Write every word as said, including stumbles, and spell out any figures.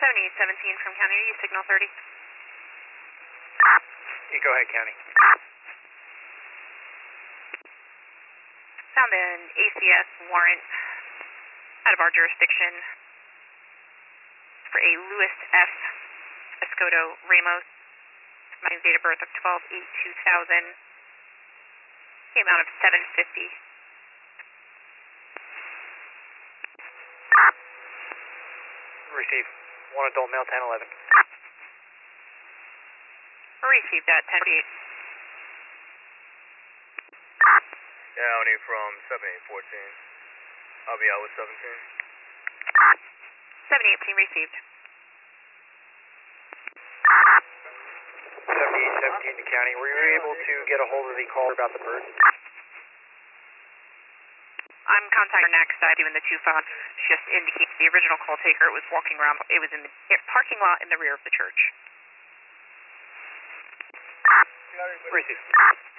seventy seventeen from County, you signal thirty. You go ahead, County. Found an A C S warrant out of our jurisdiction for a Louis F. Escoto Ramos, my date of birth of twelve eight two thousand, the amount of seven fifty. Receive. One adult male, ten eleven. Received at ten forty-eight. County from seven eight fourteen. I'll be out with seventeen. seven eighteen received. seventy-eight seventeen to County. Were you able to get a hold of the caller about the bird? I'm contacting her next. I doing the two phones. Just indicate the original call taker. It was walking around. It was in the parking lot in the rear of the church. Receive.